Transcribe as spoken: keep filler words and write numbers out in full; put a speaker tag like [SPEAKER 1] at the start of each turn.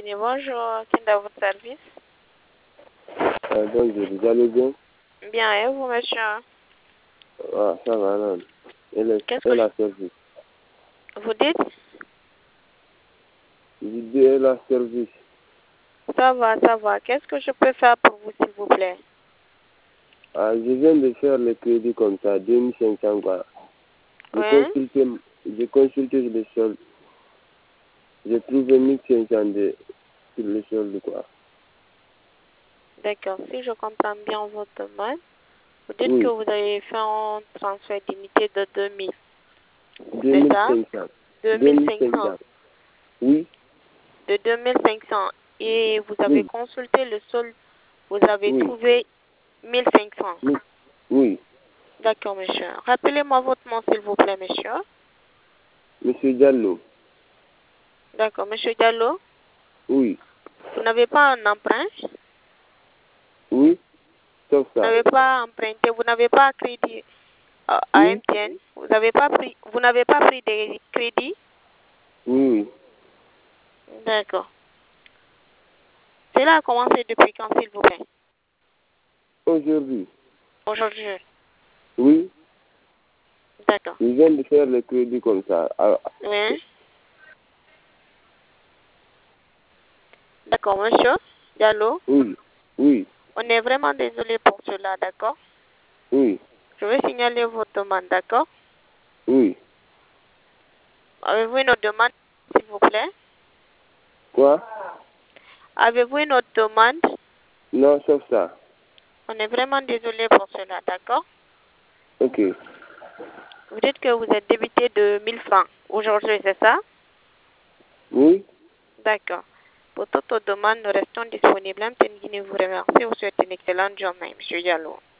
[SPEAKER 1] bienvenue. Bonjour, qui est dans votre service?
[SPEAKER 2] Euh, bonjour, vous allez bien?
[SPEAKER 1] Bien, et vous, monsieur?
[SPEAKER 2] Ah, ça va, non. Et, le,
[SPEAKER 1] Qu'est-ce
[SPEAKER 2] et
[SPEAKER 1] que
[SPEAKER 2] la service?
[SPEAKER 1] vous dites?
[SPEAKER 2] Je dis et la service.
[SPEAKER 1] Ça va, ça va. Qu'est-ce que je peux faire pour vous, s'il vous plaît?
[SPEAKER 2] Ah, je viens de faire le crédit comme ça, deux mille cinq cents quoi. J'ai
[SPEAKER 1] Oui?
[SPEAKER 2] consulté, j'ai consulté le solde. J'ai trouvé mille cinq cents de, sur le solde quoi.
[SPEAKER 1] D'accord. Si je comprends bien votre demande, vous dites que
[SPEAKER 2] Oui,
[SPEAKER 1] vous avez fait un transfert d'unité de deux mille. C'est ça?
[SPEAKER 2] deux mille cinq cents.
[SPEAKER 1] deux mille cinq cents.
[SPEAKER 2] deux mille cinq cents. Oui,
[SPEAKER 1] De deux mille cinq cents. Et vous avez
[SPEAKER 2] oui,
[SPEAKER 1] consulté le solde, vous avez
[SPEAKER 2] oui,
[SPEAKER 1] trouvé mille cinq cents.
[SPEAKER 2] oui, oui.
[SPEAKER 1] D'accord, monsieur. Rappelez-moi votre nom, s'il vous plaît, monsieur.
[SPEAKER 2] Monsieur Diallo.
[SPEAKER 1] D'accord, monsieur Diallo.
[SPEAKER 2] Oui,
[SPEAKER 1] Vous n'avez pas un emprunt?
[SPEAKER 2] oui, sauf
[SPEAKER 1] Vous
[SPEAKER 2] ça.
[SPEAKER 1] n'avez pas emprunté, vous n'avez pas crédit euh, à
[SPEAKER 2] Oui,
[SPEAKER 1] M T N, vous n'avez pas pris, vous n'avez pas pris de crédit?
[SPEAKER 2] oui, oui.
[SPEAKER 1] D'accord. Cela a commencé depuis quand, s'il vous plaît?
[SPEAKER 2] Aujourd'hui.
[SPEAKER 1] Aujourd'hui.
[SPEAKER 2] Oui,
[SPEAKER 1] D'accord.
[SPEAKER 2] je viens de faire le crédit comme ça. Ah,
[SPEAKER 1] Oui. D'accord, monsieur Diallo.
[SPEAKER 2] oui, oui,
[SPEAKER 1] On est vraiment désolé pour cela, d'accord?
[SPEAKER 2] oui,
[SPEAKER 1] Je vais signaler votre demande, d'accord?
[SPEAKER 2] oui.
[SPEAKER 1] Avez-vous une autre demande, s'il vous plaît?
[SPEAKER 2] Quoi?
[SPEAKER 1] Avez-vous une autre demande?
[SPEAKER 2] Non, sauf ça.
[SPEAKER 1] On est vraiment désolé pour cela, d'accord?
[SPEAKER 2] Ok.
[SPEAKER 1] Vous dites que vous êtes débité de mille francs aujourd'hui, c'est ça?
[SPEAKER 2] Oui?
[SPEAKER 1] D'accord. Pour toute autre demande, nous restons disponibles. M T N Guinée vous remercie. Vous souhaite une excellente journée, monsieur Diallo.